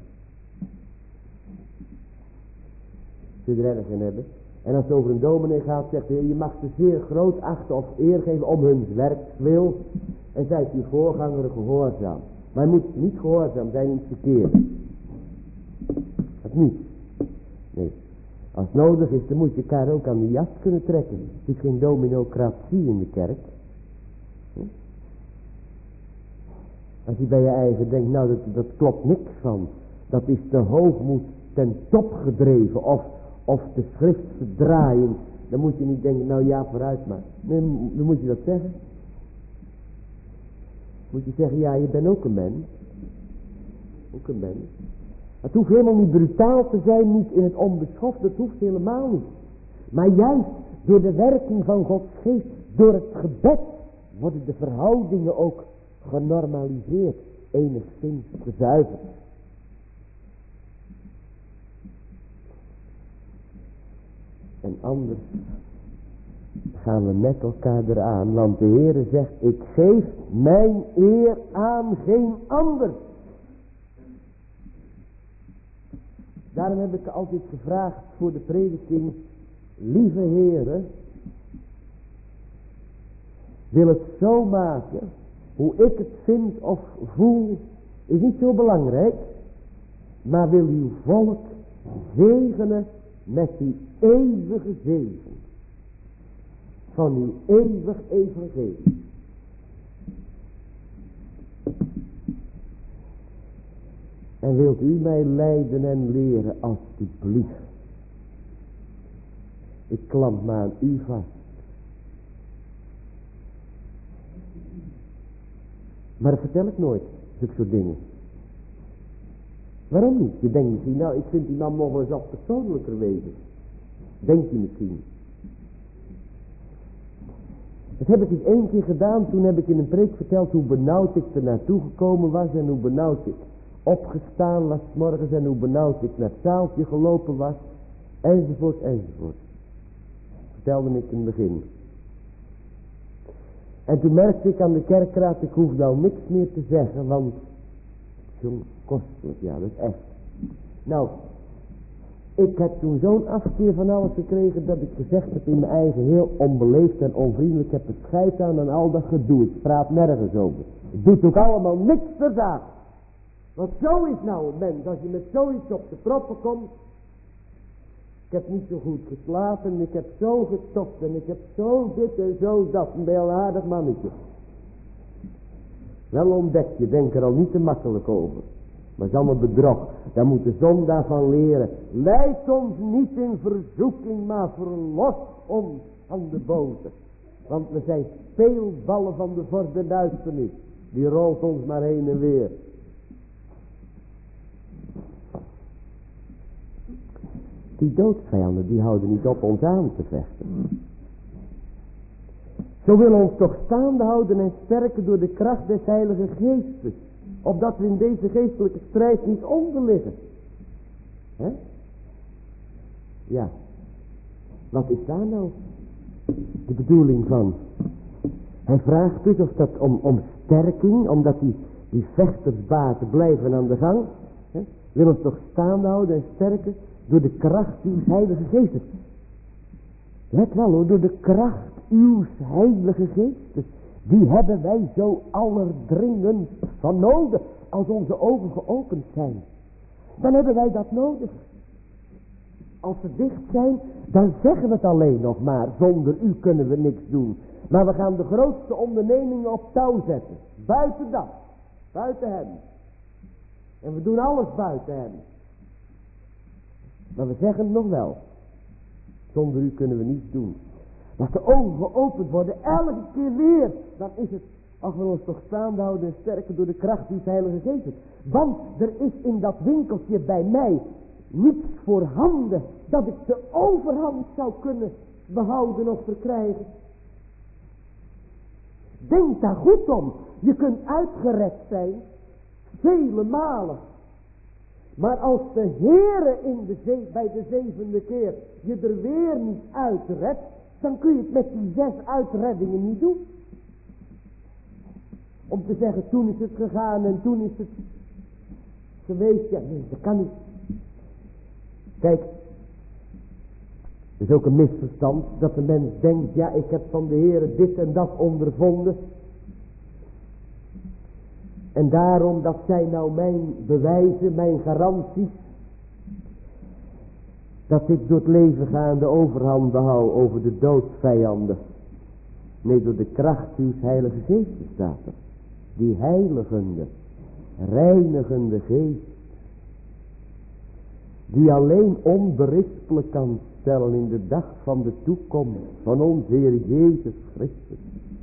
Zul je er erg in hebben? En als het over een dominee gaat, zegt de Heer, je mag ze zeer groot achten of eer geven om hun werkswil. En zijt uw voorganger gehoorzaam. Maar je moet niet gehoorzaam zijn in het verkeerde. Dat niet. Nee. Als het nodig is, dan moet je elkaar ook aan de jas kunnen trekken. Het is geen dominocratie in de kerk. Hm? Als je bij je eigen denkt, nou dat, dat klopt niks van. Dat is de hoogmoed ten top gedreven. Of, of de schrift verdraaien. Dan moet je niet denken, nou ja vooruit maar. Nee, dan moet je dat zeggen. Moet je zeggen, ja je bent ook een mens. Ook een mens. Het hoeft helemaal niet brutaal te zijn, niet in het onbeschoft, dat hoeft helemaal niet. Maar juist door de werking van Gods geest, door het gebed, worden de verhoudingen ook genormaliseerd, enigszins gezuiverd. En anders gaan we met elkaar eraan, want de Heere zegt, ik geef mijn eer aan geen ander. Daarom heb ik altijd gevraagd voor de prediking, lieve Heere, wil het zo maken, hoe ik het vind of voel, is niet zo belangrijk, maar wil uw volk zegenen met die eeuwige zegen van uw eeuwig evangelie. En wilt u mij leiden en leren alstublieft. Ik klamp me aan u vast. Maar dat vertel ik nooit, zulke soort dingen. Waarom niet? Je denkt misschien, nou ik vind die man nog wel eens wat persoonlijker wezen. Denkt u misschien. Dat heb ik eens één keer gedaan, toen heb ik in een preek verteld hoe benauwd ik er naartoe gekomen was en hoe benauwd ik opgestaan was 's morgens en hoe benauwd ik naar het zaaltje gelopen was, enzovoort, enzovoort. Vertelde ik in het begin. En toen merkte ik aan de kerkraad, ik hoef nou niks meer te zeggen, want zo'n kostelijk, ja, dat is echt. Nou, ik heb toen zo'n afkeer van alles gekregen dat ik gezegd heb in mijn eigen heel onbeleefd en onvriendelijk, ik heb het scheid aan en al dat gedoe, ik praat nergens over. Het doet ook allemaal niks verdaad. Want zo is nou een mens, als je met zoiets op de proppen komt, Ik heb niet zo goed geslapen, ik heb zo getopt en ik heb zo dit en zo dat. Een heel aardig mannetje. Wel ontdek je, denk er al niet te makkelijk over. Maar het is allemaal bedrog. Daar moet de zondaar van leren. Leid ons niet in verzoeking, maar verlos ons van de boze. Want we zijn speelballen van de vorst der duisternis. Die rolt ons maar heen en weer. Die doodsvijanden, die houden niet op ons aan te vechten. Zo willen ons toch staande houden en sterken door de kracht des Heilige Geestes. Opdat we in deze geestelijke strijd niet onderliggen. Hè? Ja. Wat is daar nou de bedoeling van? Hij vraagt dus of dat om, om sterking, omdat die, die vechtersbaten blijven aan de gang. Hè? Wil ons toch staande houden en sterken door de kracht uw Heilige Geestes. Let wel hoor, door de kracht uw Heilige Geestes. Die hebben wij zo allerdringend van nodig. Als onze ogen geopend zijn. Dan hebben wij dat nodig. Als ze dicht zijn, dan zeggen we het alleen nog maar. Zonder u kunnen we niks doen. Maar we gaan de grootste ondernemingen op touw zetten. Buiten dat. Buiten hem. En we doen alles buiten hem. Maar we zeggen het nog wel. Zonder u kunnen we niets doen. Als de ogen geopend worden, elke keer weer, dan is het, ach we ons toch staande houden en sterken door de kracht die Heilige Geest. Want er is in dat winkeltje bij mij niets voorhanden dat ik de overhand zou kunnen behouden of verkrijgen. Denk daar goed om. Je kunt uitgerekt zijn, vele malen. Maar als de Heere in de zee, bij de zevende keer je er weer niet uitredt, dan kun je het met die zes uitreddingen niet doen. Om te zeggen, toen is het gegaan en toen is het geweest. Ja, nee, dat kan niet. Kijk, er is ook een misverstand dat de mens denkt, ja, ik heb van de Heere dit en dat ondervonden. En daarom, dat zijn nou mijn bewijzen, mijn garanties. Dat ik door het leven gaande overhand behoud over de doodsvijanden. Nee, door de kracht uw Heilige Geest staat er. Die heiligende, reinigende geest. Die alleen onberispelijk kan stellen in de dag van de toekomst van onze Heer Jezus Christus.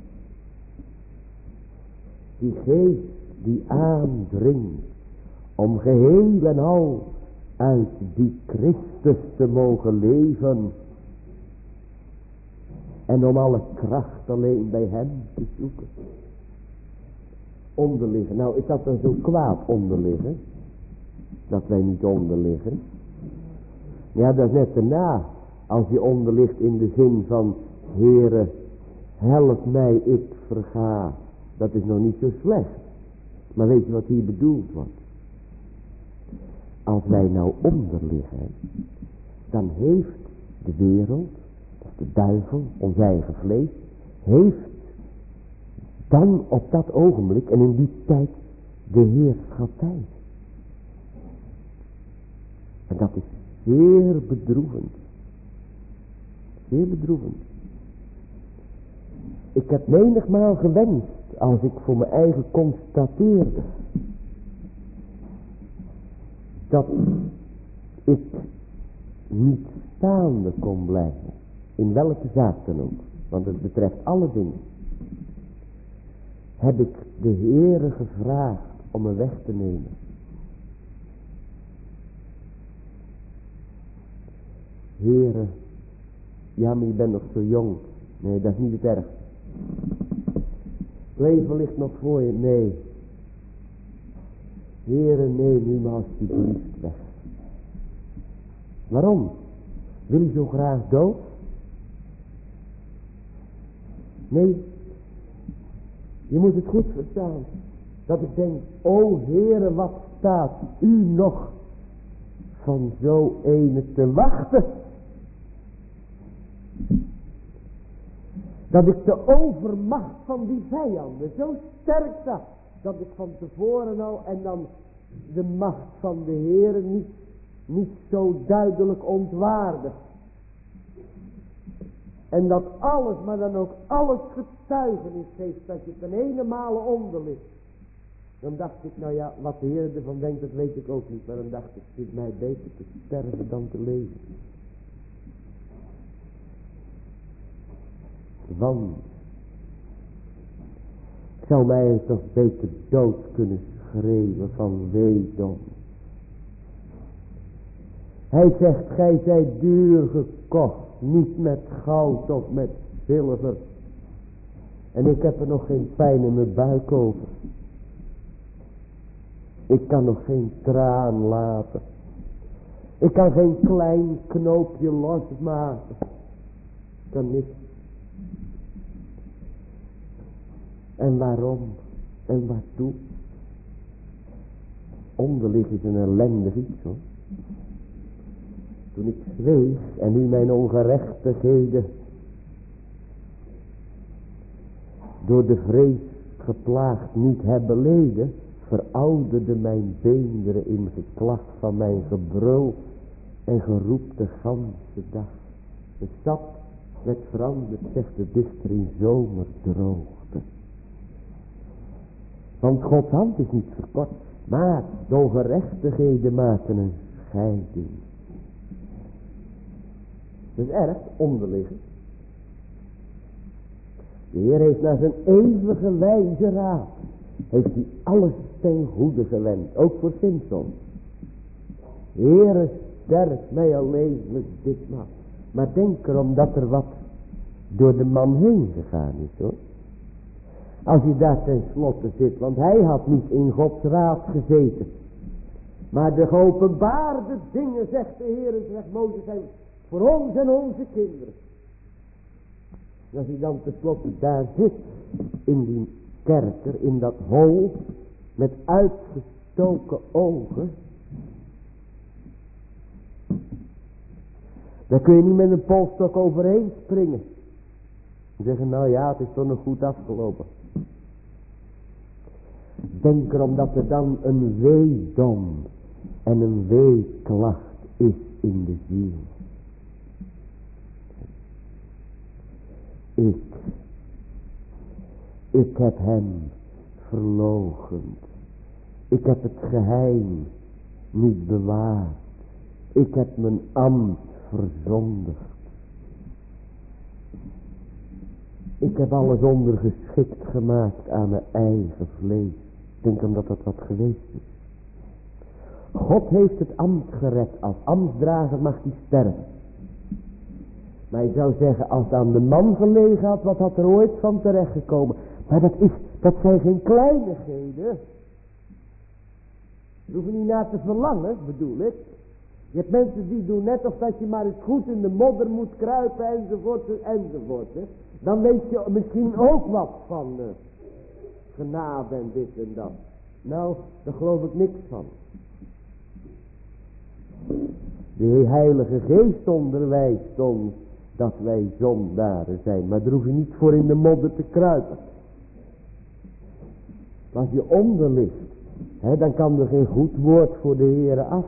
Die geest die aandringt om geheel en al uit die Christus te mogen leven. En om alle kracht alleen bij hem te zoeken. Onderliggen. Nou, is dat dan zo kwaad onderliggen? Dat wij niet onderliggen? Ja, dat is net daarna. Als je onderligt in de zin van, Heere, help mij, ik verga. Dat is nog niet zo slecht. Maar weet je wat hier bedoeld wordt? Als wij nou onderliggen, dan heeft de wereld, of de duivel, ons eigen vlees, heeft dan op dat ogenblik en in die tijd de heerschappij. En dat is zeer bedroevend. Zeer bedroevend. Ik heb menigmaal gewenst, als ik voor mijn eigen constateerde, dat ik niet staande kon blijven. In welke zaak dan ook. Want het betreft alle dingen. Heb ik de Heere gevraagd om me weg te nemen. Heere, ja maar je bent nog zo jong. Nee, dat is niet het ergste. Het leven ligt nog voor je. Nee. Heere, neem u me alsjeblieft weg. Waarom? Wil je zo graag dood? Nee. Je moet het goed verstaan. Dat ik denk, o Heere, wat staat u nog van zo ene te wachten? Dat ik de overmacht van die vijanden zo sterk zag, dat ik van tevoren al en dan de macht van de Heere niet niet zo duidelijk ontwaardigd. En dat alles, maar dan ook alles getuigenis geeft dat je ten ene male onder ligt. Dan dacht ik, nou ja, wat de Heer ervan denkt, dat weet ik ook niet. Maar dan dacht ik, het is mij beter te sterven dan te leven. Want ik zou mij toch beter dood kunnen schreeuwen van weedom. Hij zegt, gij zijt duur gekocht, niet met goud of met zilver. En ik heb er nog geen pijn in mijn buik over. Ik kan nog geen traan laten. Ik kan geen klein knoopje losmaken. Ik kan niks. En waarom? En waartoe? Onderlig is een ellendig iets hoor. Toen ik zweeg en u mijn ongerechtigheden door de vrees geplaagd niet hebben beleden, verouderde mijn beenderen in geklacht van mijn gebrul en geroep de ganse dag. De stad werd veranderd, zegt de dichter, in zomerdroogte. Want Gods hand is niet verkort, maar de ongerechtigheden maken een scheiding. Dat is erg onderliggend. De Heer heeft naar zijn eeuwige wijze raad, heeft hij alles ten goede gewend, ook voor Simson. Heere, sterf mij alleenlijk ditmaal. Maar denk erom dat er wat door de man heen gegaan is hoor. Als hij daar ten slotte zit, want hij had niet in Gods raad gezeten. Maar de geopenbaarde dingen, zegt de Heer, zegt Mozes, zijn voor ons en onze kinderen. En als hij dan tenslotte daar zit, in die kerker, in dat hol, met uitgestoken ogen, daar kun je niet met een polstok overheen springen. En zeggen, nou ja, het is toch nog goed afgelopen. Denk erom dat er dan een weedom en een weeklacht is in de ziel. Ik, ik heb hem verloochend. Ik heb het geheim niet bewaard. Ik heb mijn ambt verzondigd. Ik heb alles ondergeschikt gemaakt aan mijn eigen vlees. Ik denk omdat dat wat geweest is. God heeft het ambt gered. Als ambtsdrager mag hij sterven. Maar je zou zeggen, als het aan de man gelegen had, wat had er ooit van terechtgekomen? Maar dat, is, dat zijn geen kleinigheden. Je hoeft er niet naar te verlangen, bedoel ik. Je hebt mensen die doen net of dat je maar eens goed in de modder moet kruipen, enzovoort, enzovoort. Hè. Dan weet je misschien ook wat van uh, genade en dit en dat. Nou, daar geloof ik niks van. De Heilige Geest onderwijst ons dat wij zondaren zijn. Maar daar hoef je niet voor in de modder te kruipen. Als je onder ligt, hè, dan kan er geen goed woord voor de Heere af.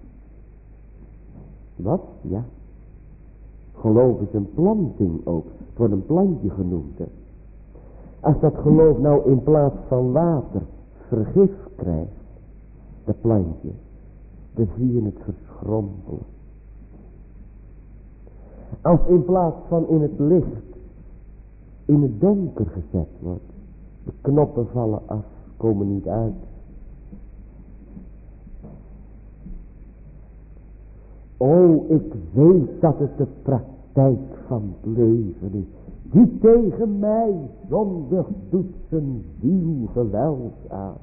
Wat? Ja. Geloof is een planting ook. Het wordt een plantje genoemd. Hè. Als dat geloof nou in plaats van water vergif krijgt, dat plantje, dan zie je het verschrompelen. Als in plaats van in het licht, in het donker gezet wordt, de knoppen vallen af, komen niet uit. O, ik weet dat het de praktijk van het leven is. Die tegen mij zondig doet zijn ziel geweld aan.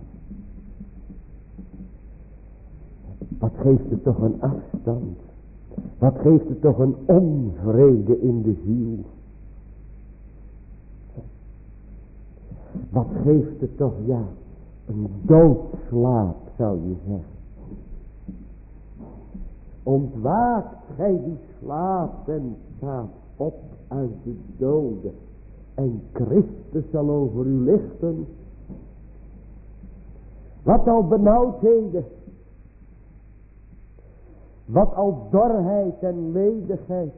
Wat geeft het toch een afstand. Wat geeft het toch een onvrede in de ziel. Wat geeft het toch, ja, een doodslaap zou je zeggen. Ontwaakt gij die slaapt en staat op uit de doden. En Christus zal over u lichten. Wat al benauwdheden. Wat al dorheid en ledigheid.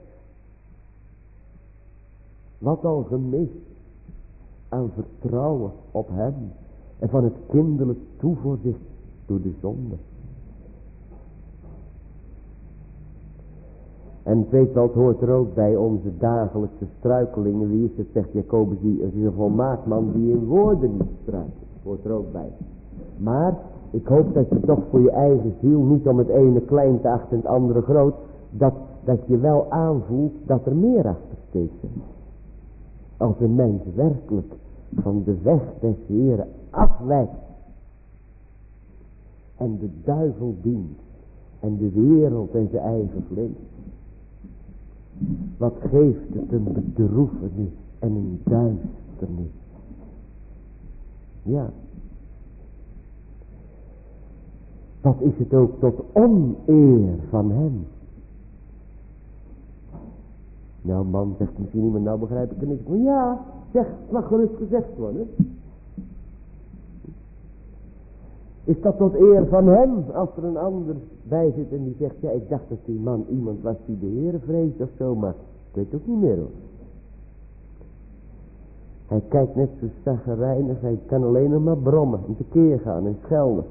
Wat al gemis aan vertrouwen op hem. En van het kinderlijk toevoorzicht door de zonde. En het weet wel, het hoort er ook bij onze dagelijkse struikelingen. Wie is het, zegt Jacobus, die is een volmaakt man die in woorden niet struikelt. Hoort er ook bij. Maar ik hoop dat je toch voor je eigen ziel, niet om het ene klein te achten en het andere groot, dat, dat je wel aanvoelt dat er meer achter steekt. Als een mens werkelijk van de weg des Heeren afwijkt en de duivel dient en de wereld en zijn eigen vlees. Wat geeft het een bedroefenis en een duisternis. Ja. Wat is het ook tot oneer van hem. Nou man, zegt misschien iemand, nou begrijp ik er niks van. Ja, zeg, het mag gerust gezegd worden. Is dat tot eer van hem, als er een ander bij zit en die zegt, ja, ik dacht dat die man iemand was die de Heere vreest of zo, maar ik weet ook niet meer hoor. Hij kijkt net zo chagrijnig, hij kan alleen nog maar brommen en tekeer gaan en schelden.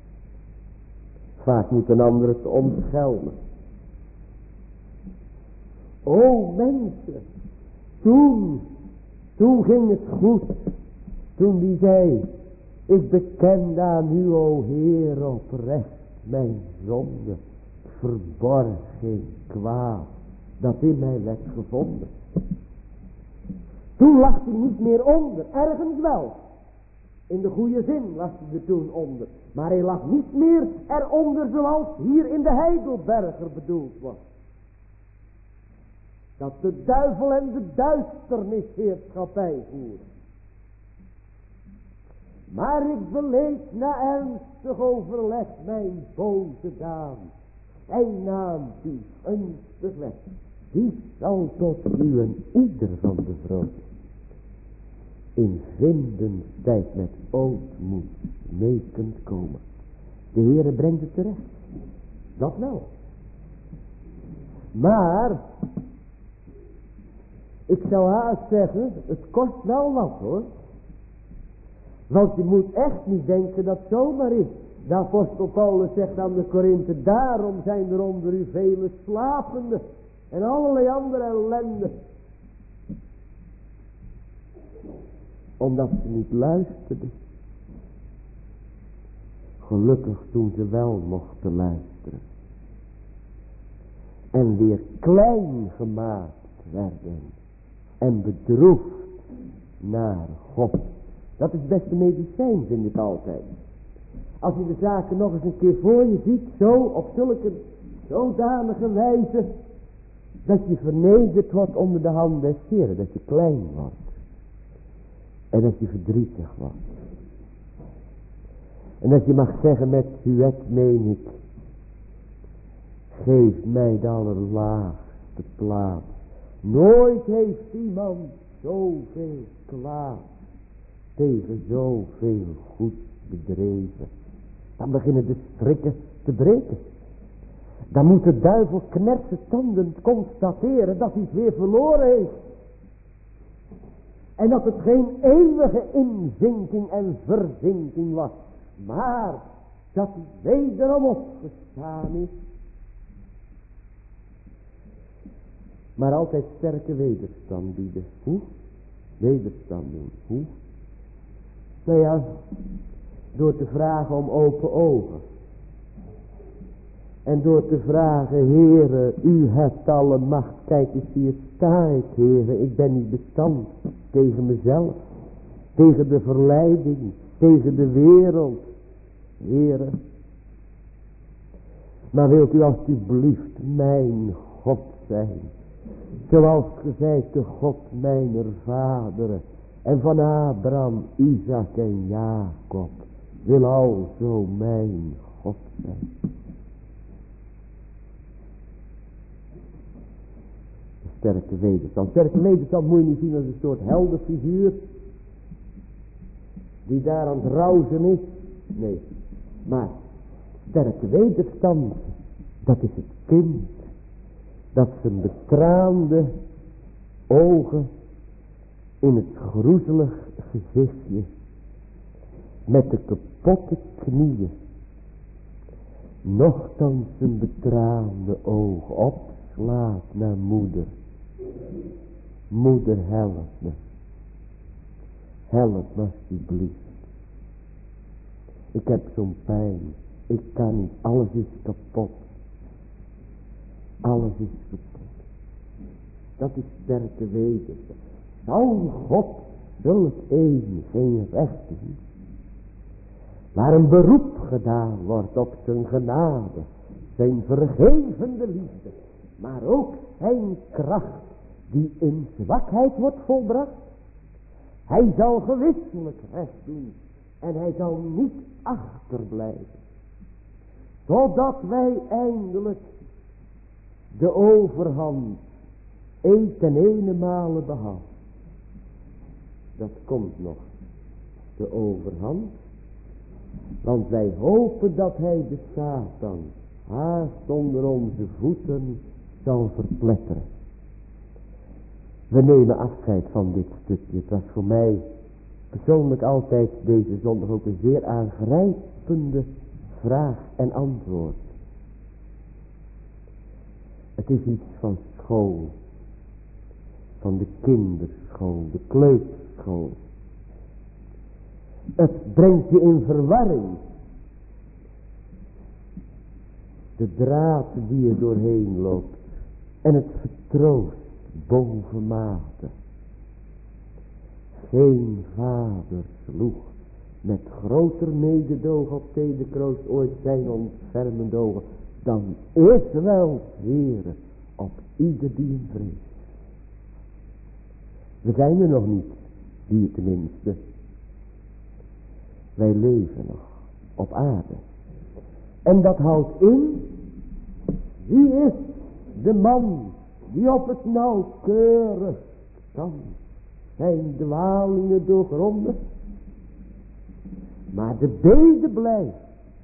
Vaak moet een ander het ontgelden. O mensen, toen, toen ging het goed, toen die zei, ik bekende aan u, o Heer, oprecht mijn zonde, verborg geen kwaad, dat in mij werd gevonden. Toen lag hij niet meer onder, ergens wel. In de goede zin lag hij er toen onder. Maar hij lag niet meer eronder zoals hier in de Heidelberger bedoeld was. Dat de duivel en de duisternis heerschappij voeren. Maar ik beleed na ernstig overleg mijn boze daan. Zijn naam die gunstig werd. Die zal tot u en ieder van de vrouw in vindenstijd met ootmoed mee kunt komen. De Heere brengt het terecht. Dat wel. Maar ik zou haast zeggen, het kost wel wat hoor. Want je moet echt niet denken dat het zomaar is. De apostel Paulus zegt aan de Korinthe, daarom zijn er onder u vele slapende en allerlei andere ellende. Omdat ze niet luisterden. Gelukkig toen ze wel mochten luisteren. En weer klein gemaakt werden. En bedroefd naar God. Dat is het beste medicijn, vind ik altijd. Als je de zaken nog eens een keer voor je ziet, zo op zulke zodanige wijze, dat je vernederd wordt onder de hand des Heeren, dat je klein wordt. En dat je verdrietig wordt. En dat je mag zeggen met huet meen ik, geef mij de allerlaagste plaats. Nooit heeft iemand zoveel kwaad tegen zoveel goed bedreven. Dan beginnen de strikken te breken. Dan moet de duivel knersetandend constateren dat hij het weer verloren heeft. En dat het geen eeuwige inzinking en verzinking was. Maar dat hij wederom opgestaan is. Maar altijd sterke wederstand bieden. Hoe? Wederstand doen. Hoe? Nou ja, door te vragen om open ogen. En door te vragen, Heere, u hebt alle macht. Kijk eens, hier sta ik, Heere. Ik ben niet bestand tegen mezelf. Tegen de verleiding. Tegen de wereld. Heere. Maar wilt u alstublieft mijn God zijn. Zoals gezegd de God mijner vaderen. En van Abraham, Isaac en Jacob. Wil alzo mijn God zijn. Sterke wederstand. Sterke wederstand moet je niet zien als een soort heldenfiguur. Die daar aan het rauzen is. Nee. Maar sterke wederstand Dat is het kind dat zijn betraande ogen in het groezelig gezichtje met de kapotte knieën nochtans zijn betraande ogen opslaat naar moeder. Moeder, help me. Help me alsjeblieft. Ik heb zo'n pijn. Ik kan niet. Alles is kapot. Alles is kapot. Dat is sterke weten. Zal God zulk een geen recht doen? Waar een beroep gedaan wordt op zijn genade. Zijn vergevende liefde. Maar ook zijn kracht die in zwakheid wordt volbracht. Hij zal gewisselijk recht doen. En hij zal niet achterblijven. Zodat wij eindelijk de overhand een ten ene male behouden. Dat komt nog. De overhand. Want wij hopen dat hij de Satan haast onder onze voeten zal verpletteren. We nemen afscheid van dit stukje. Het was voor mij persoonlijk altijd deze zondag ook een zeer aangrijpende vraag en antwoord. Het is iets van school. Van de kinderschool, de kleuterschool. Het brengt je in verwarring. De draad die er doorheen loopt. En het vertroost bovenmate. Geen vader sloeg met groter mededogen op Tederkroost ooit zijn ontfermende ogen dan Israëls Heere op ieder die hem vreest. We zijn er nog niet, die tenminste. Wij leven nog op aarde. En dat houdt in, wie is de man die op het nauwkeurig kan zijn dwalingen doorgronden. Maar de bede blijft.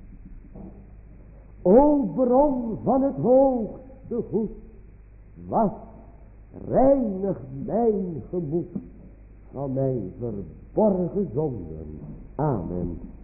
O bron van het hoogste goed, was reinig mijn gemoed van mijn verborgen zonden. Amen.